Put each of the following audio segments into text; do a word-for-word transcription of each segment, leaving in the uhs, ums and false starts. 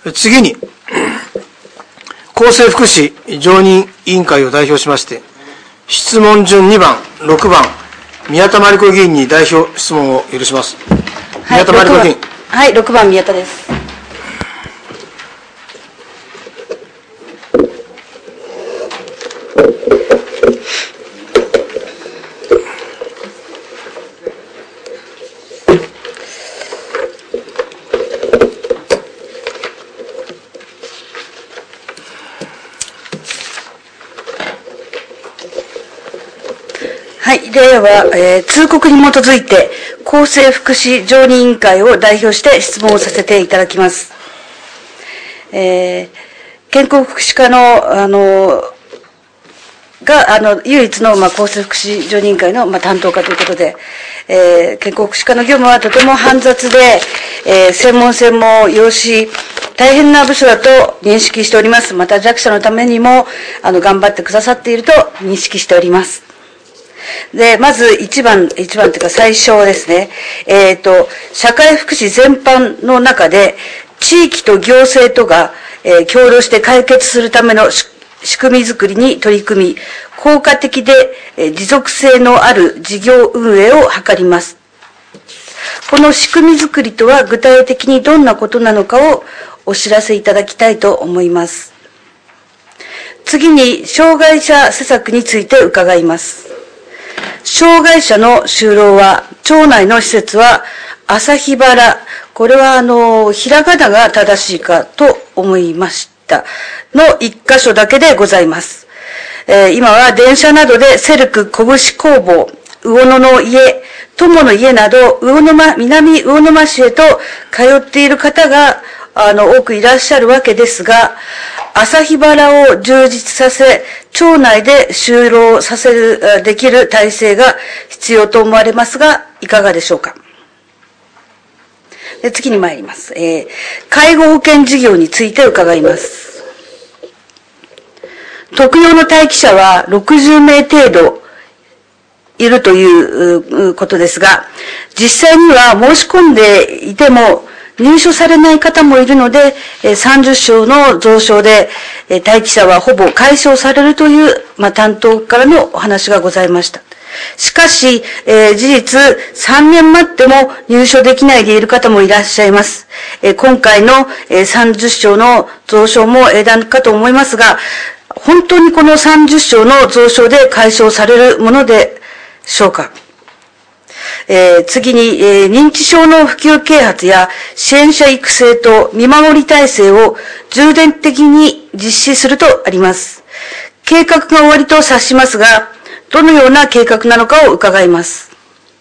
次に、厚生福祉常任委員会を代表しまして、質問順にばん、ろくばん、宮田真理子議員に代表質問を許します。 はい、 宮田真理子議員。 はい、ろくばん宮田です。はい、では、えー、通告に基づいて、厚生福祉常任委員会を代表して質問をさせていただきます。えー、健康福祉課の、あの、が、あの、唯一の、まあ、厚生福祉常任委員会の、まあ、担当課ということで、えー、健康福祉課の業務はとても煩雑で、えー、専門性も要し、大変な部署だと認識しております。また弱者のためにも、あの、頑張ってくださっていると認識しております。で、まず一番、一番というか最初ですね。えっと、社会福祉全般の中で、地域と行政とが、えー、共同して解決するための仕組みづくりに取り組み、効果的で、えー、持続性のある事業運営を図ります。この仕組みづくりとは具体的にどんなことなのかをお知らせいただきたいと思います。次に、障害者施策について伺います。障害者の就労は、町内の施設は、朝日原、これはあの、ひらがなが正しいかと思いました。の一箇所だけでございます。えー、今は電車などでセルク拳工房、魚野の家、友の家など、魚沼、南魚沼市へと通っている方が、あの、多くいらっしゃるわけですが、朝日原を充実させ、町内で就労させる、できる体制が必要と思われますが、いかがでしょうか。で次に参ります、えー。介護保険事業について伺います。特養の待機者はろくじゅうめい程度いるということですが、実際には申し込んでいても、入所されない方もいるので、さんじゅっしょうの増床で待機者はほぼ解消されるという、まあ、担当からのお話がございました。しかし、えー、事実さんねん待っても入所できないでいる方もいらっしゃいます。えー、今回の、えー、さんじゅっしょうの増床も英断かと思いますが、本当にこのさんじゅっしょうの増床で解消されるものでしょうか。えー、次に、えー、認知症の普及啓発や支援者育成と見守り体制を重点的に実施するとあります。計画が終わりと察しますが、どのような計画なのかを伺います。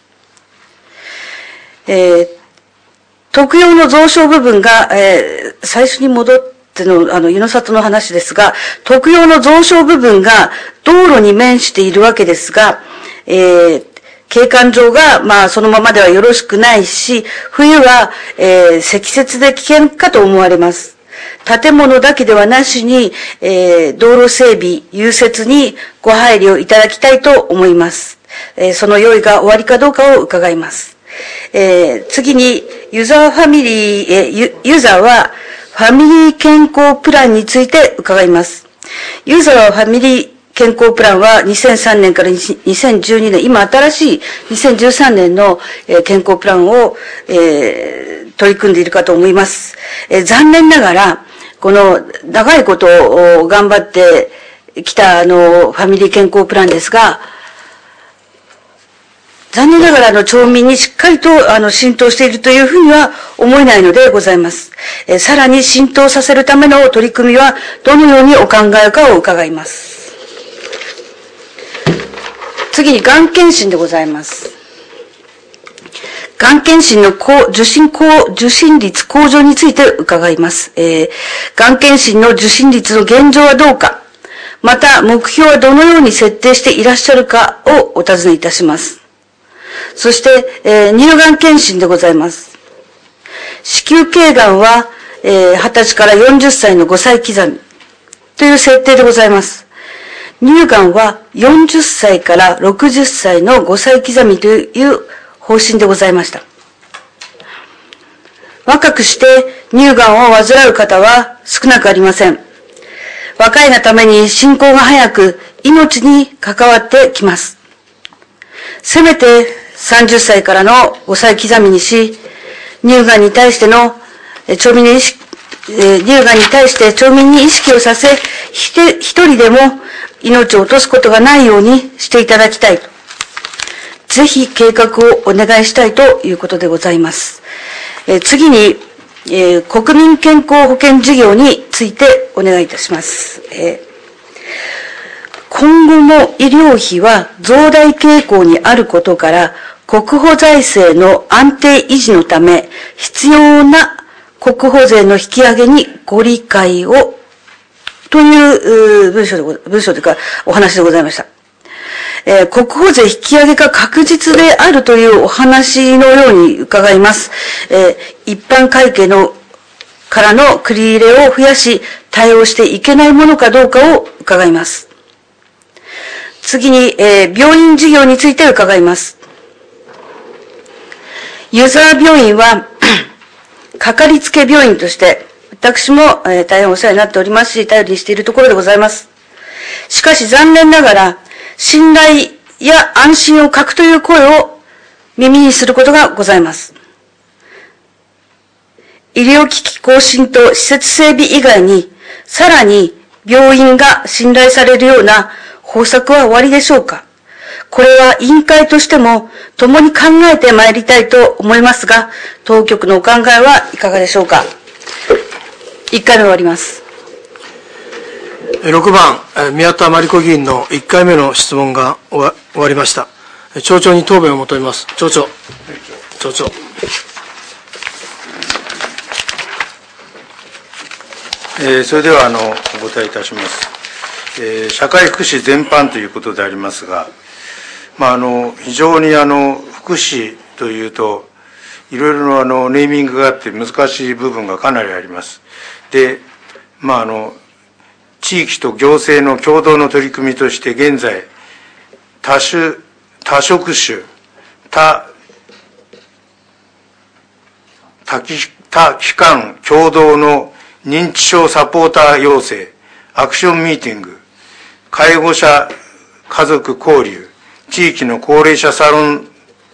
えー、特養の増床部分が、えー、最初に戻っての、あの、湯の里の話ですが、特養の増床部分が道路に面しているわけですが、えー景観上が、まあ、そのままではよろしくないし、冬は、えー、積雪で危険かと思われます。建物だけではなしに、えー、道路整備、融雪にご配慮いただきたいと思います。えー、その用意が終わりかどうかを伺います。えー、次に、ユーザーファミリー、えー、ユ、ユーザーは、ファミリー健康プランについて伺います。ユーザーはファミリー健康プランはにせんさんねんからにせんじゅうにねん、今新しいにせんじゅうさんねんの健康プランを、えー、取り組んでいるかと思います。えー、残念ながら、この長いことを頑張ってきたあのファミリー健康プランですが、残念ながらあの町民にしっかりとあの浸透しているというふうには思えないのでございます。えー、さらに浸透させるための取り組みはどのようにお考えかを伺います。次に、がん検診でございます。がん検診の受診受診率向上について伺います。えー、がん検診の受診率の現状はどうか、また目標はどのように設定していらっしゃるかをお尋ねいたします。そして、えー、乳がん検診でございます。子宮頸がんは、えー、はたちからよんじゅっさいのごさい刻みという設定でございます。乳がんはよんじゅっさいからろくじゅっさいのごさい刻みという方針でございました。若くして乳がんを患う方は少なくありません。若いがために進行が早く命に関わってきます。せめてさんじゅっさいからのごさい刻みにし、乳がんに対しての町民の意識、乳がんに対して町民に意識をさせ、一人でも命を落とすことがないようにしていただきたいと。ぜひ計画をお願いしたいということでございます。え次に、えー、国民健康保険事業についてお願いいたします。えー、今後も医療費は増大傾向にあることから、国保財政の安定維持のため、必要な国保税の引き上げにご理解を、という文章で、文章というかお話でございました。えー、国保税引き上げが確実であるというお話のように伺います。えー、一般会計のからの繰り入れを増やし、対応していけないものかどうかを伺います。次に、えー、病院事業について伺います。ユーザー病院は、かかりつけ病院として、私も、えー、大変お世話になっておりますし、頼りにしているところでございます。しかし残念ながら、信頼や安心を欠くという声を耳にすることがございます。医療機器更新と施設整備以外に、さらに病院が信頼されるような方策は終わりでしょうか。これは委員会としても共に考えてまいりたいと思いますが、当局のお考えはいかがでしょうか。いっかいめ終わります。 ろくばん、宮田真理子議員のいっかいめの質問が終わりました。町長に答弁を求めます。町長。町長。 えー、それではあのお答えいたします。えー、社会福祉全般ということでありますが、まあ、あの非常にあの福祉というと、いろいろなあのネーミングがあって難しい部分がかなりあります。で、まあ、あの地域と行政の共同の取り組みとして、現在、多種、多職種、多、多機、多機関共同の認知症サポーター養成、アクションミーティング、介護者家族交流、地域の高齢者サロン、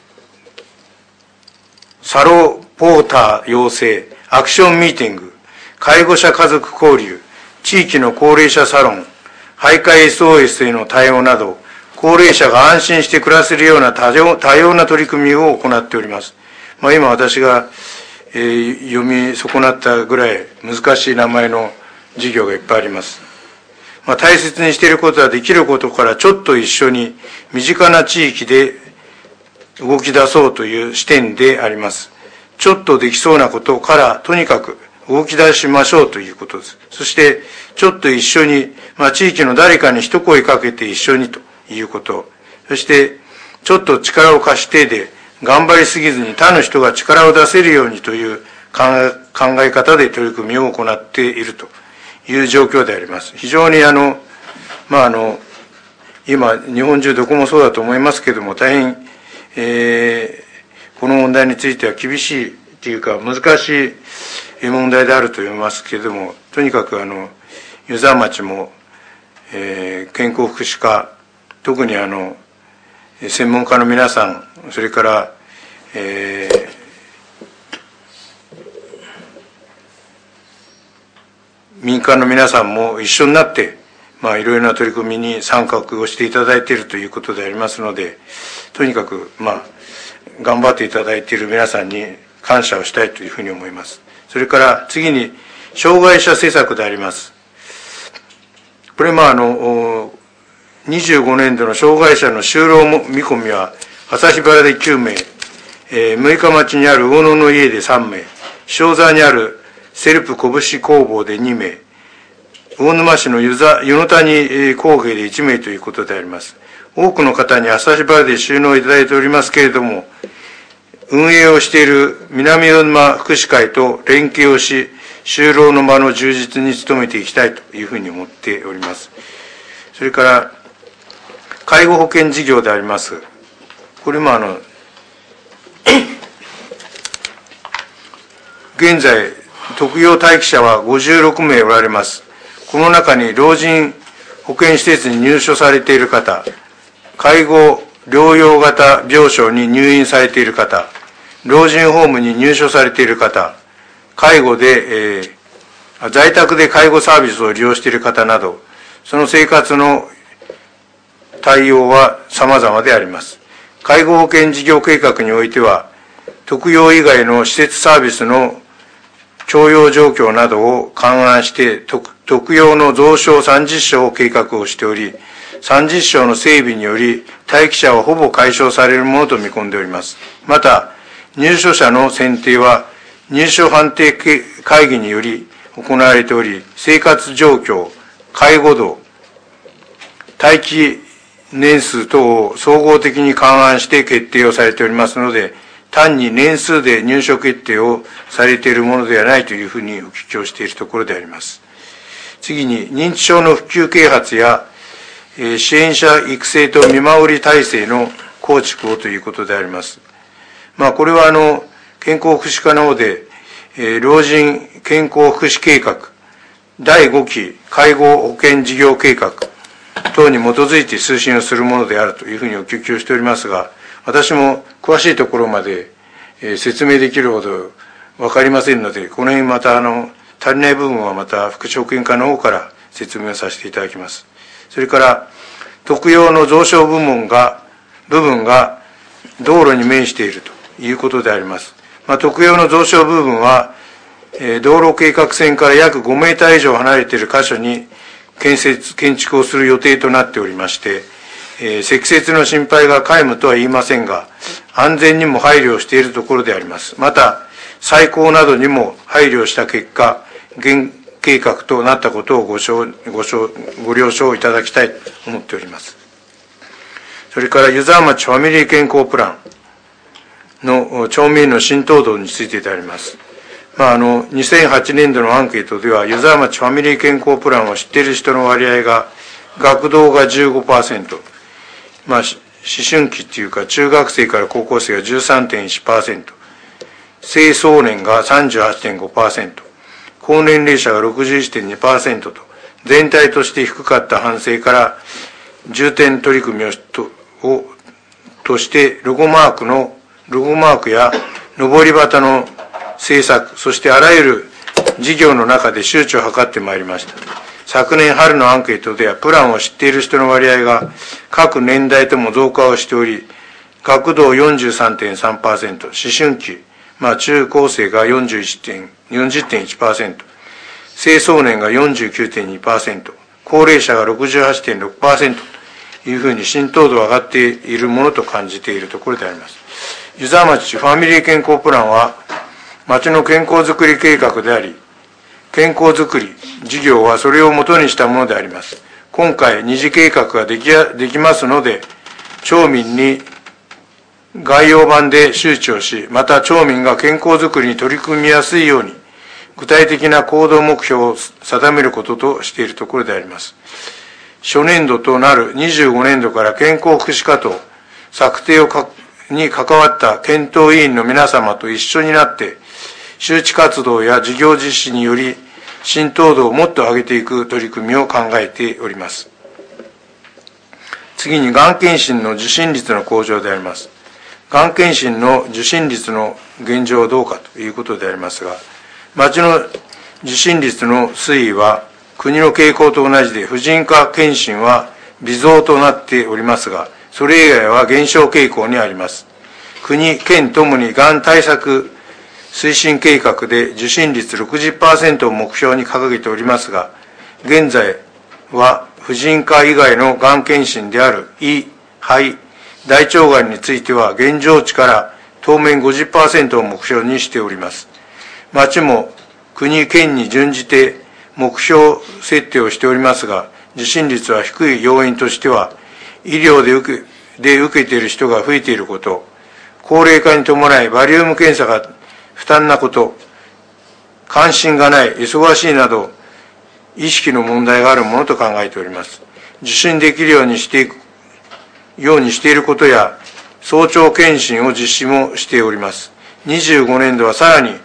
サロポーター養成、アクションミーティング、介護者家族交流、地域の高齢者サロン、徘徊 エスオーエス への対応など、高齢者が安心して暮らせるような多様、多様な取り組みを行っております。まあ、今私が、えー、読み損なったぐらい難しい名前の事業がいっぱいあります。まあ、大切にしていることはできることからちょっと一緒に身近な地域で動き出そうという視点であります。ちょっとできそうなことからとにかく動き出しましょうということです。そして、ちょっと一緒に、まあ、地域の誰かに一声かけて一緒にということ。そして、ちょっと力を貸してで、頑張りすぎずに他の人が力を出せるようにという考え方で取り組みを行っているという状況であります。非常にあの、まあ、あの、今、日本中どこもそうだと思いますけれども、大変、えー、この問題については厳しいというか、難しい問題であると思いますけれども、とにかくあの湯沢町も、えー、健康福祉課、特にあの専門家の皆さん、それから、えー、民間の皆さんも一緒になって、まあ、いろいろな取り組みに参画をしていただいているということでありますので、とにかく、まあ、頑張っていただいている皆さんに感謝をしたいというふうに思います。それから次に、障害者施策であります。これ、まあ、あの、にじゅうごねん度の障害者の就労見込みは、旭原できゅうめい、えー、六日町にある魚野の家でさんめい、塩沢にあるセルプ拳工房でにめい、魚沼市の湯野谷工芸でいちめいということであります。多くの方に旭原で就農いただいておりますけれども、運営をしている南魚沼福祉会と連携をし、就労の場の充実に努めていきたいというふうに思っております。それから、介護保険事業であります。これもあの、現在、 特養待機者はごじゅうろくめいおられます。この中に老人保健施設に入所されている方、介護療養型病床に入院されている方、老人ホームに入所されている方、介護で、えー、在宅で介護サービスを利用している方など、その生活の対応は様々であります。介護保険事業計画においては、特養以外の施設サービスの徴用状況などを勘案して、特, 特養の増床さんじゅっしょうを計画をしており、さんじゅっしょうの整備により、待機者はほぼ解消されるものと見込んでおります。また、入所者の選定は、入所判定会議により行われており、生活状況、介護度、待機年数等を総合的に勘案して決定をされておりますので、単に年数で入所決定をされているものではないというふうにお聞きをしているところであります。次に、認知症の普及啓発や、えー、支援者育成と見守り体制の構築をということであります。まあ、これはあの、健康福祉課の方で、えー、老人健康福祉計画、だいごき介護保険事業計画等に基づいて推進をするものであるというふうにお聞きをしておりますが、私も詳しいところまで、えー、説明できるほどわかりませんので、この辺またあの、足りない部分はまた福祉保険課の方から説明をさせていただきます。それから、特養の増床部門が、部分が道路に面しているということであります。まあ、特養の増床部分は、えー、道路計画線から約ごメーター以上離れている箇所に建設、建築をする予定となっておりまして、えー、積雪の心配が皆無とは言いませんが、安全にも配慮をしているところであります。また、再興などにも配慮した結果、現計画となったことをご承、ご承、ご了承いただきたいと思っております。それから湯沢町ファミリー健康プランの町民の浸透度についてであります。まあ、あの、にせんはちねんどのアンケートでは、湯沢町ファミリー健康プランを知っている人の割合が、学童が じゅうごパーセント、まあ、思春期っていうか、中学生から高校生が じゅうさんてんいちパーセント、青壮年が さんじゅうはちてんごパーセント、高年齢者が ろくじゅういちてんにパーセント と、全体として低かった反省から、重点取り組みをとをとして、ロゴマークの、ロゴマークや上り旗の政策、そしてあらゆる事業の中で周知を図ってまいりました。昨年春のアンケートでは、プランを知っている人の割合が各年代とも増加をしており、学童 よんじゅうさんてんさんパーセント、思春期、まあ中高生が よんじゅういちてんいちパーセント、青壮年が よんじゅうきゅうてんにパーセント、高齢者が ろくじゅうはちてんろくパーセントというふうに浸透度が上がっているものと感じているところであります。湯沢町ファミリー健康プランは、町の健康づくり計画であり、健康づくり事業はそれを元にしたものであります。今回二次計画ができや、できますので、町民に概要版で周知をし、また町民が健康づくりに取り組みやすいように、具体的な行動目標を定めることとしているところであります。初年度となるにじゅうごねんどから健康福祉課と策定をかに関わった検討委員の皆様と一緒になって、周知活動や事業実施により、浸透度をもっと上げていく取り組みを考えております。次に、がん検診の受診率の向上であります。がん検診の受診率の現状はどうかということでありますが、町の受診率の推移は、国の傾向と同じで、婦人科検診は微増となっておりますが、それ以外は減少傾向にあります。国、県ともにがん対策推進計画で受診率 ろくじゅっパーセント を目標に掲げておりますが、現在は婦人科以外のがん検診である胃、肺、大腸がんについては現状値から当面 ごじゅっパーセント を目標にしております。町も国、県に準じて目標設定をしておりますが、受診率は低い要因としては、医療で受け、で受けている人が増えていること、高齢化に伴いバリウム検査が負担なこと、関心がない、忙しいなど、意識の問題があるものと考えております。受診できるようにしていく、ようにしていることや、早朝検診を実施もしております。にじゅうごねんどはさらに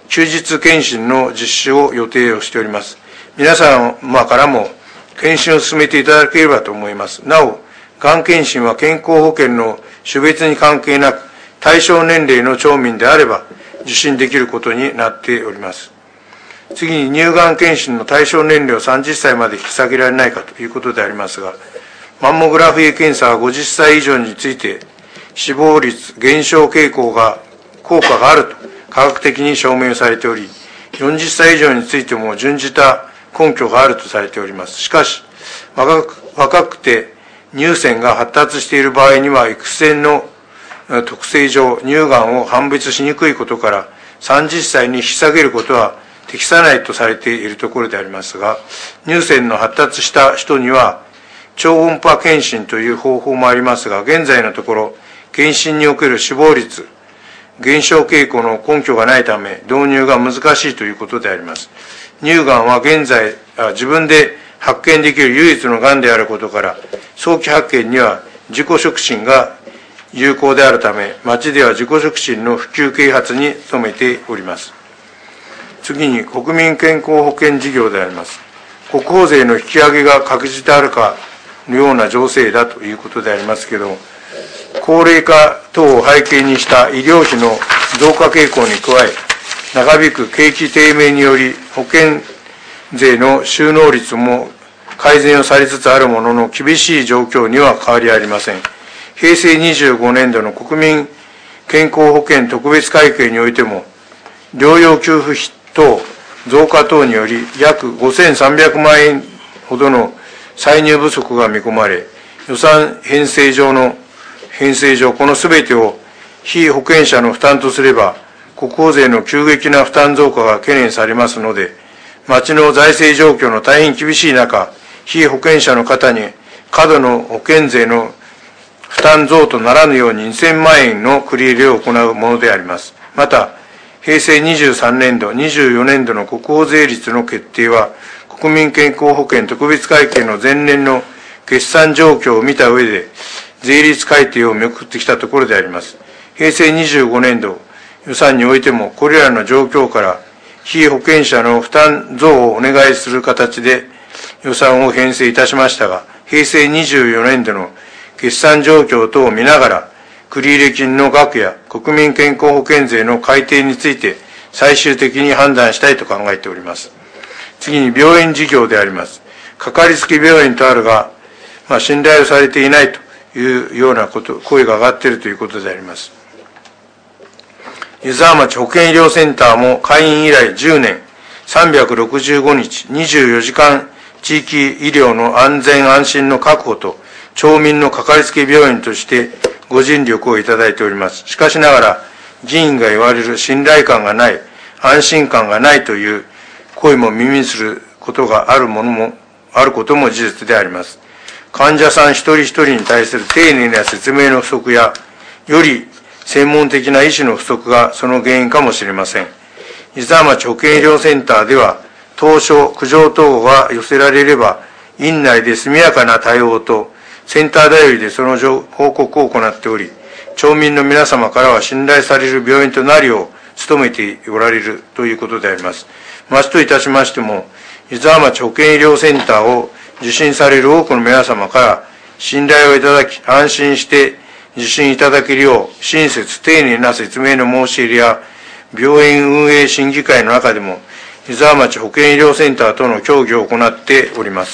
休日検診の実施を予定をしております。皆様からも検診を進めていただければと思います。なお、がん検診は健康保険の種別に関係なく、対象年齢の町民であれば受診できることになっております。次に、乳がん検診の対象年齢をさんじゅっさいまで引き下げられないかということでありますが、マンモグラフィー検査はごじゅっさい以上について、死亡率減少傾向が、効果があると科学的に証明されており、よんじゅっさい以上についても準じた根拠があるとされております。しかし、若く、若くて乳腺が発達している場合には、X線の特性上、乳がんを判別しにくいことから、さんじゅっさいに引き下げることは適さないとされているところでありますが、乳腺の発達した人には、超音波検診という方法もありますが、現在のところ、検診における死亡率、減少傾向の根拠がないため、導入が難しいということであります。乳がんは現在、自分で発見できる唯一のがんであることから、早期発見には自己触診が有効であるため、町では自己触診の普及啓発に努めております。次に、国民健康保険事業であります。国保税の引き上げが確実であるかのような情勢だということでありますけれども、高齢化等を背景にした医療費の増加傾向に加え、長引く景気低迷により保険税の収納率も改善をされつつあるものの、厳しい状況には変わりありません。へいせいにじゅうごねんどの国民健康保険特別会計においても、療養給付費等増加等により約ごせんさんびゃくまんえんほどの歳入不足が見込まれ、予算編成上の編成上、このすべてを被保険者の負担とすれば、国保税の急激な負担増加が懸念されますので、町の財政状況の大変厳しい中、被保険者の方に過度の保険税の負担増とならぬようににせんまんえんの繰り入れを行うものであります。また、へいせいにじゅうさんねんど、にじゅうよねんどの国保税率の決定は、国民健康保険特別会計の前年の決算状況を見た上で、税率改定を見送ってきたところであります。へいせいにじゅうごねんど予算においても、これらの状況から、被保険者の負担増をお願いする形で予算を編成いたしましたが、へいせいにじゅうよねんどの決算状況等を見ながら、繰入金の額や国民健康保険税の改定について、最終的に判断したいと考えております。次に、病院事業であります。かかりつけ病院とあるが、まあ、信頼をされていないというようなこと、声が上がっているということであります。湯沢町保健医療センターも開院以来じゅうねん、さんびゃくろくじゅうごにち、にじゅうよじかん地域医療の安全安心の確保と、町民のかかりつけ病院としてご尽力をいただいております。しかしながら、議員が言われる信頼感がない、安心感がないという声も耳にすることがあるものも、あることも事実であります。患者さん一人一人に対する丁寧な説明の不足や、より専門的な医師の不足がその原因かもしれません。湯沢町保健医療センターでは、当初、苦情等が寄せられれば、院内で速やかな対応と、センター頼りでその報告を行っており、町民の皆様からは信頼される病院となるよう努めておられるということであります。町といたしましても、湯沢町保健医療センターを受診される多くの皆様から信頼をいただき、安心して受診いただけるよう、親切、丁寧な説明の申し入れや、病院運営審議会の中でも、湯沢町保健医療センターとの協議を行っております。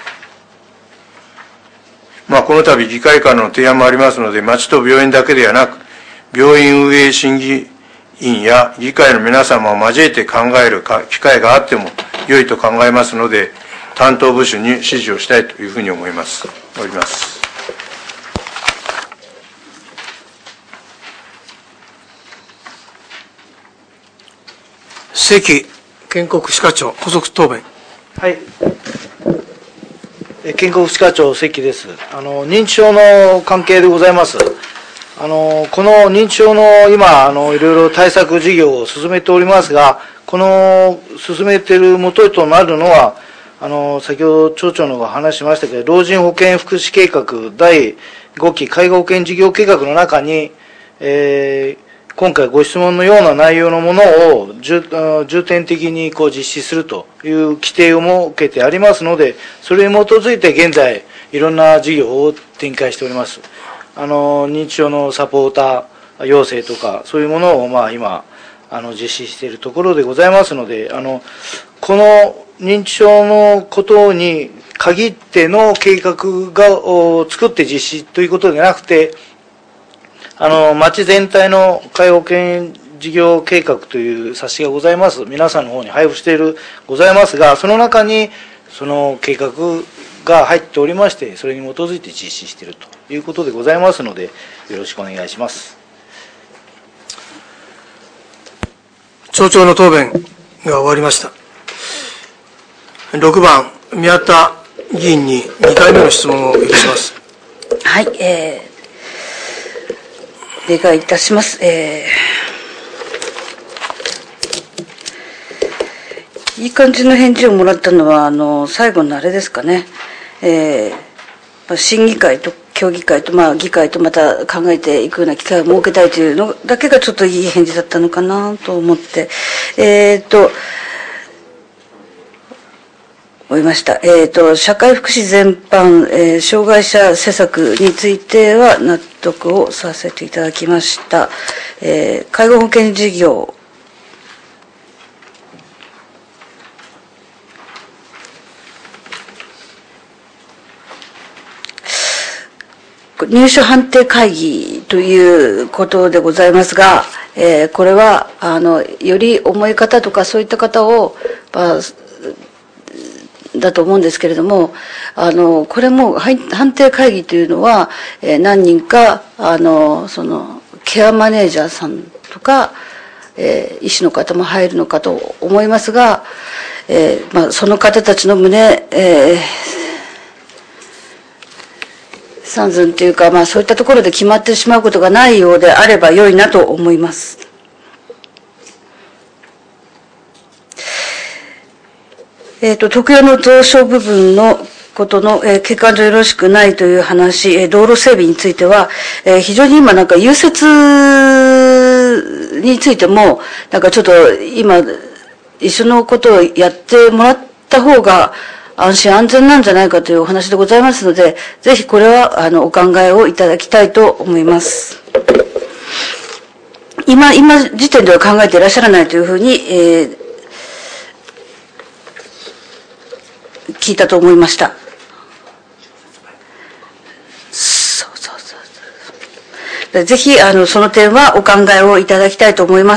まあ、この度、議会からの提案もありますので、町と病院だけではなく、病院運営審議員や議会の皆様を交えて考える機会があっても良いと考えますので、担当部署に指示をしたいというふうに思います。おります。 関建国歯科長、補足答弁。 はい。建国歯科長関です。あの認知症の関係でございます。あのこの認知症の今あのいろいろ対策事業を進めておりますが、この進めている元となるのはあの先ほど町長の方が話しましたけど、老人保健福祉計画だいごき介護保険事業計画の中に、えー、 今回ご質問のような内容のものを重重点的にこう実施するという規定を設けてありますので、それに基づいて現在いろんな事業を展開しております。あの認知症のサポーター養成とかそういうものをまあ今あの実施しているところでございますので、あのこの認知症のことに限っての計画がを作って実施ということでなくて、あの町全体の介護保険事業計画という冊子がございます。皆さんの方に配布しているございますが、その中にその計画が入っておりまして、それに基づいて実施しているということでございますので、よろしくお願いします。 町長の答弁が終わりました。ろくばん、宮田議員ににかいめの質問を許します。 はい、えー、お願いいたします。えー、いい感じの返事をもらったのは、あの、最後のあれですかね。えー、審議会と協議会と、まあ、議会とまた考えていくような機会を設けたいというのだけがちょっといい返事だったのかなと思って、えーと、思いました。えーと、社会福祉全般、えー、障害者施策については納得をさせていただきました。えー、介護保険事業、入所判定会議ということでございますが、えー、これはあのより重い方とかそういった方を、まあ、だと思うんですけれども、あのこれも判定会議というのは、えー、何人かあのそのケアマネージャーさんとか、えー、医師の方も入るのかと思いますが、えーまあ、その方たちの旨、えー三寸というか、まあそういったところで決まってしまうことがないようであれば良いなと思います。えっと、特養の増床部分のことの、えー、景観上よろしくないという話、えー、道路整備については、えー、非常に今なんか融雪についても、なんかちょっと今、一緒のことをやってもらった方が、安心安全なんじゃないかというお話でございますので、ぜひこれはあのお考えをいただきたいと思います。今、今時点では考えていらっしゃらないというふうに、えー、聞いたと思いました。そうそうそうそう。ぜひあのその点はお考えをいただきたいと思います。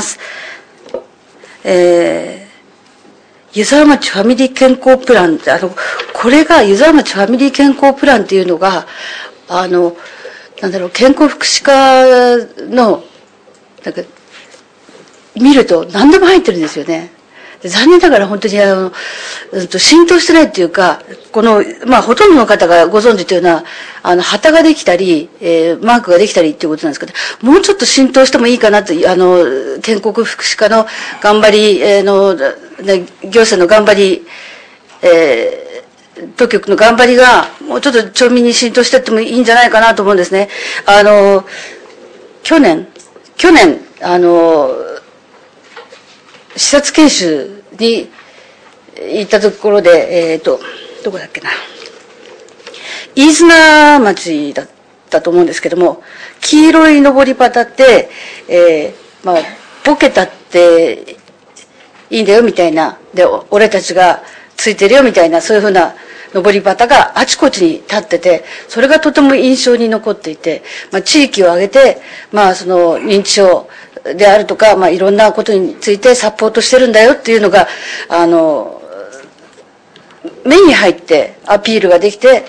えー湯沢町ファミリー健康プランって、あの、これが湯沢町ファミリー健康プランっていうのが、あの、なんだろう、健康福祉課の、なんか、見ると何でも入ってるんですよね。残念ながら本当にあの、浸透してないっていうか、この、まあ、ほとんどの方がご存知というのは、あの、旗ができたり、えー、マークができたりっていうことなんですけど、もうちょっと浸透してもいいかなと、あの、健康福祉課の頑張り、えー、の、行政の頑張り、えー、当局の頑張りが、もうちょっと町民に浸透していってもいいんじゃないかなと思うんですね。あの、去年、去年、あの、視察研修に行ったところで、えっと、どこだっけな。飯綱町だったと思うんですけども、黄色い登り旗って、えー、まあ、ボケたっていいんだよみたいな、で、俺たちがついてるよみたいな、そういうふうな登り旗があちこちに立ってて、それがとても印象に残っていて、まあ、地域を挙げて、まあ、その認知症であるとか、まあ、いろんなことについてサポートしてるんだよっていうのが、あの、目に入ってアピールができて、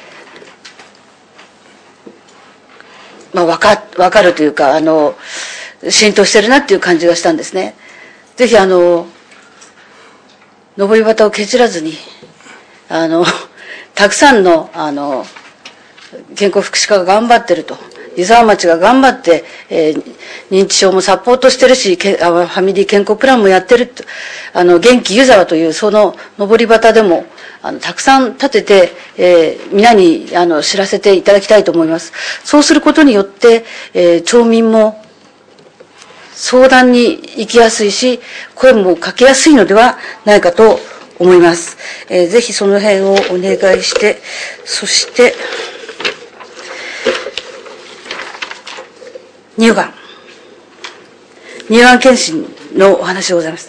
まあ、わか、わかるというか、あの、浸透してるなっていう感じがしたんですね。ぜひ、あの、登り旗を蹴散らずに、あの、たくさんの、あの、健康福祉課が頑張ってると。湯沢町が頑張って、えー、認知症もサポートしてるし、ファミリー健康プランもやってると。あの、元気湯沢というその登り旗でも、あの、たくさん立てて、えー、皆に、あの、知らせていただきたいと思います。そうすることによって、えー、町民も、 相談に行きやすいし、声もかけやすいのではないかと思います。えー、ぜひその辺をお願いして、そして、乳がん。乳がん検診のお話でございます。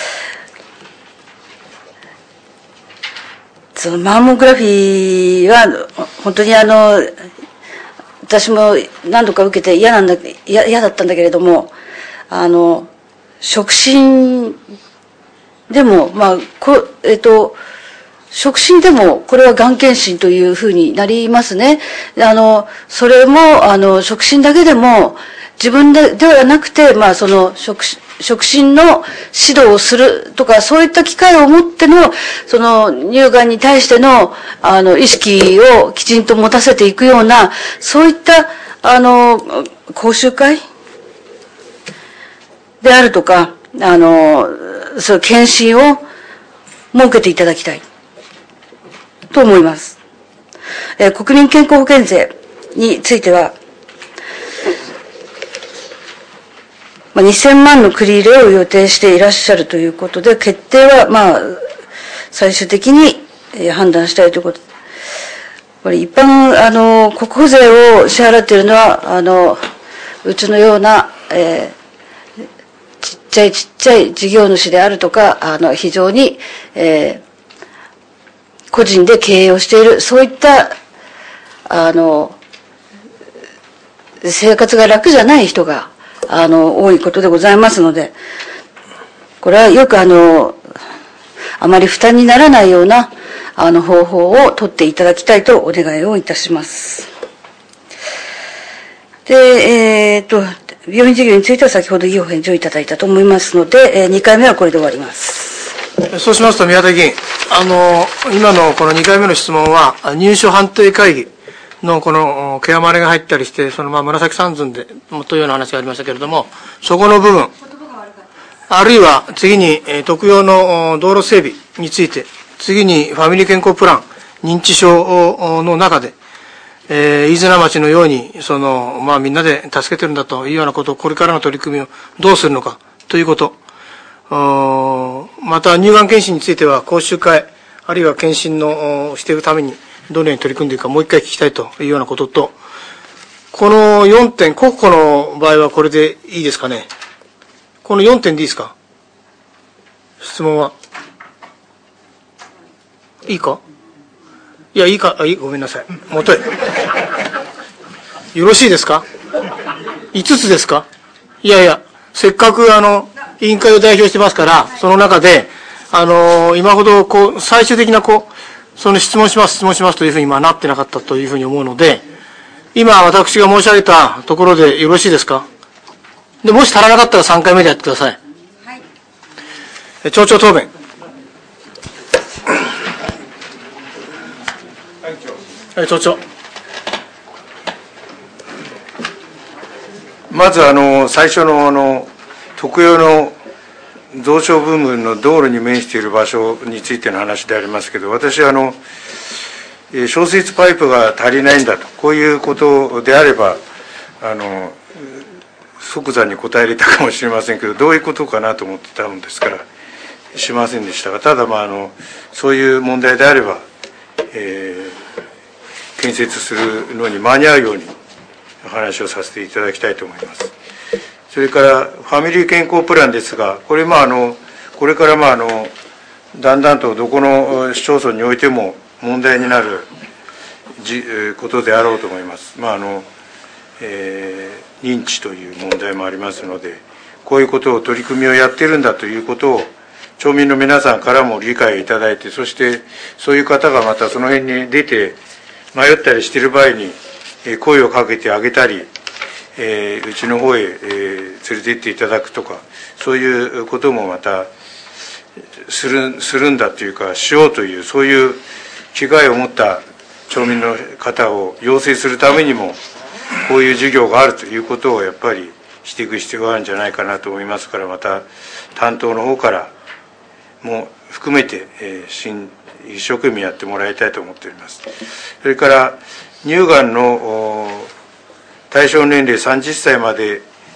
そのマンモグラフィーは、本当にあの、私も何度か受けて嫌なんだ、嫌、嫌だったんだけれども、あの、触診でも、まあ、こ、えっと、触診でも、これはがん検診というふうになりますね。あの、それも、あの、触診だけでも、自分で、ではなくて、まあ、その、触、触診の指導をするとか、そういった機会を持っての、その、乳がんに対しての、あの、意識をきちんと持たせていくような、そういった、あの、講習会であるとか、あの、そういう検診を設けていただきたい。と思います。えー、国民健康保険税については、まあ、にせんまんの繰り入れを予定していらっしゃるということで、決定は、まあ、最終的に、えー、判断したいということ。これ一般、あの、国保税を支払っているのは、あの、うちのような、えー、ちっちゃいちっちゃい事業主であるとか、あの、非常に、えー、個人で経営をしている、そういった、あの、生活が楽じゃない人が、あの、多いことでございますので、これはよくあの、あまり負担にならないような、あの、方法を取っていただきたいとお願いをいたします。で、えー、っと、病院事業については先ほどいいお返事をいただいたと思いますので、えー、にかいめはこれで終わります。 そうしますと、宮田議員、あの、今のこのにかいめの質問は、入所判定会議のこの、ケアマネが入ったりして、そのまあ紫三寸で、というような話がありましたけれども、そこの部分、あるいは次に、えー、特養の道路整備について、次にファミリー健康プラン、認知症の中で、えー、飯綱町のように、その、まあみんなで助けてるんだというようなことを、これからの取り組みをどうするのかということ、また乳がん検診については講習会、あるいは検診のしていくためにどのように取り組んでいくかもう一回聞きたいというようなことと、このよんてん、国庫の場合はこれでいいですかね。このよんてんでいいですか。質問は。いいかいや、いいか、あ、いい、ごめんなさい。もとい。よろしいですか ?いつ つですか。いやいや、せっかくあの、委員会を代表してますから、その中で、あの、今ほど、こう、最終的な、こう、その質問します、質問しますというふうに今なってなかったというふうに思うので、今私が申し上げたところでよろしいですか。で、もし足らなかったらさんかいめでやってください。はい。町長答弁。はい、町長。 まず、あの、最初の、あの、特養の増床部分の道路に面している場所についての話でありますけど、私はあの、消水パイプが足りないんだと、こういうことであれば、あの、即座に答えれたかもしれませんけど、どういうことかなと思ってたもんですから、しませんでしたが、ただ、まあ、あの、そういう問題であれば、えー、建設するのに間に合うようにお話をさせていただきたいと思います。それからファミリー健康プランですが、これ、まあ、あのこれからまああのだんだんとどこの市町村においても問題になるじことであろうと思います。まああのえー、認知という問題もありますので、こういうことを取り組みをやっているんだということを町民の皆さんからも理解いただいて、そしてそういう方がまたその辺に出て迷ったりしている場合に声をかけてあげたり、えー、うちの方へ、えー、連れて行っていただくとか、そういうこともまたするするんだというか、しようという、そういう気概を持った町民の方を養成するためにも、こういう授業があるということをやっぱりしていく必要があるんじゃないかなと思いますから、また担当の方からも含めて、えー、一生懸命やってもらいたいと思っております。それから乳がんの対象年齢さんじゅっさいまで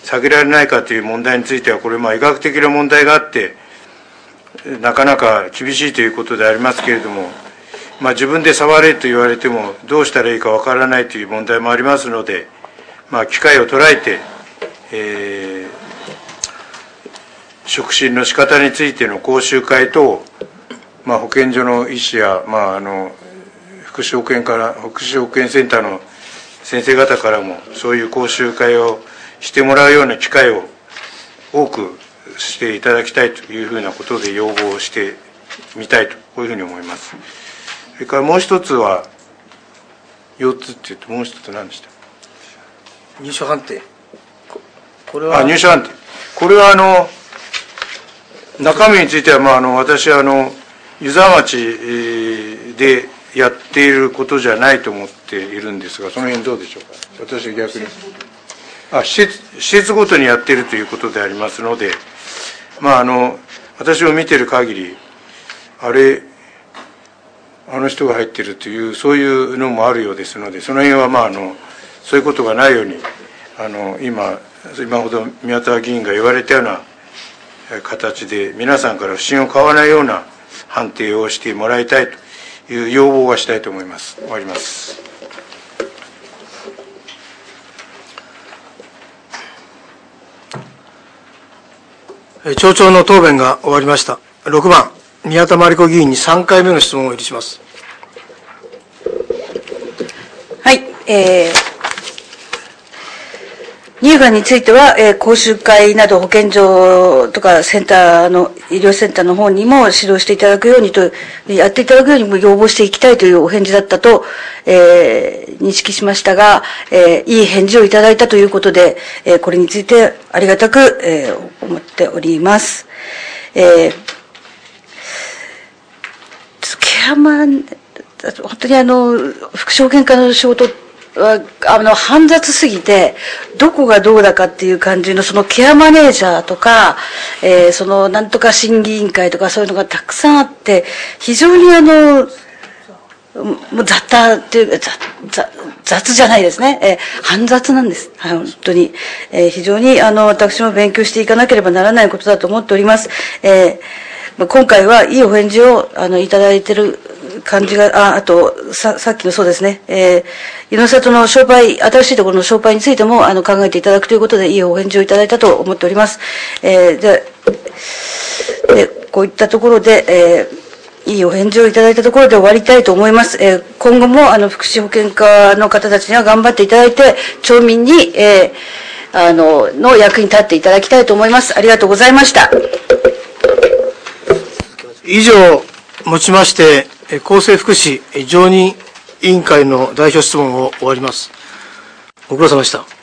下げられないかという問題については、これ、まあ、医学的な問題があって、なかなか厳しいということでありますけれども、まあ、自分で触れと言われても、どうしたらいいかわからないという問題もありますので、まあ、機会を捉えて、えー、触診の仕方についての講習会等、まあ、保健所の医師や、まあ、あの福祉保健から、福祉保健センターの先生方からも、そういう講習会をしてもらうような機会を多くしていただきたいというふうなことで要望してみたいと、こういうふうに思います。それからもう一つは、よっつっていうと、もう一つ何でした？ 入所判定。ここれは。 あ、入所判定。これは、あの、中身については、まあ、あの、私は、あの、湯沢町でやっていることじゃないと思っているんですが、その辺どうでしょうか。私は逆に。あ、施設、施設ごとにやっているということでありますので、まあ、あの、私を見ている限り、あれ、あの人が入っているという、そういうのもあるようですので、その辺は、まあ、あの、そういうことがないように、あの、今、今ほど宮田議員が言われたような形で、皆さんから不信を買わないような判定をしてもらいたいという要望がしたいと思います。終わります。 町長の答弁が終わりました。ろくばん、宮田真理子議員にさんかいめの質問を許します。 はい、えー、乳がんについては、えー、講習会など保健所とかセンターの、医療センターの方にも指導していただくようにと、やっていただくようにも要望していきたいというお返事だったと、えー、認識しましたが、えー、いい返事をいただいたということで、えー、これについてありがたく、えー、思っております。えー、ケアマン、本当にあの、福祉保健課の仕事は、あの、煩雑すぎて、どこがどうだかっていう感じの、そのケアマネージャーとか、えー、その、なんとか審議委員会とかそういうのがたくさんあって、非常にあの、もう雑多っていうか、雑、雑じゃないですね。えー、煩雑なんです。はい、本当に。えー、非常にあの、私も勉強していかなければならないことだと思っております。えー、今回はいいお返事を、あの、いただいている感じが、あ、あと、さ、さっきのそうですね、えー、湯の里の商売、新しいところの商売についても、あの、考えていただくということで、いいお返事をいただいたと思っております。えー、で、で、こういったところで、えー、いいお返事をいただいたところで終わりたいと思います。えー、今後も、あの、福祉保健課の方たちには頑張っていただいて、町民に、えー、あの、の役に立っていただきたいと思います。ありがとうございました。 以上もちまして、厚生福祉常任委員会の代表質問を終わります。ご苦労様でした。